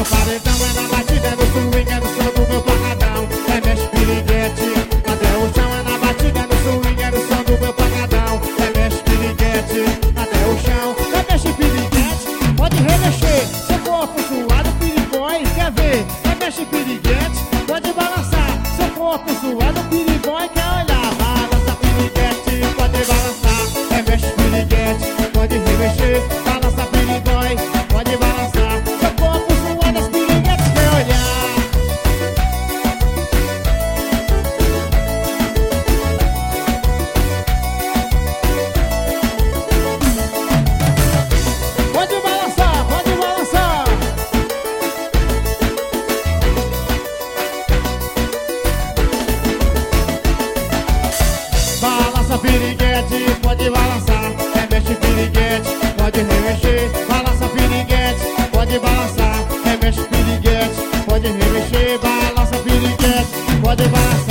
paredão, é na batida, é no swing, é no som do meu pancadão. É mexe piriguete até o chão, é na batida, é no swing, é no som do meu pancadão. É mexe piriguete até o chão. É mexe piriguete, pode remexer. Seu corpo suado, pirigói, quer ver? É mexe piriguete, pode balançar. Seu corpo suado, pirigói, quer olhar. Balança piriguete, pode balançar. É mexe piriguete, pode remexer. Balança pirigói, pode balançar. Seu corpo suado, as piriguetes quer olhar. Pode balançar, pode balançar. Balança piriguete, pode balançar. É mexe piriguete, pode remexer. Balança piriguete, pode balançar. É mexe piriguete, pode remexer. Balança piriguete, pode balançar.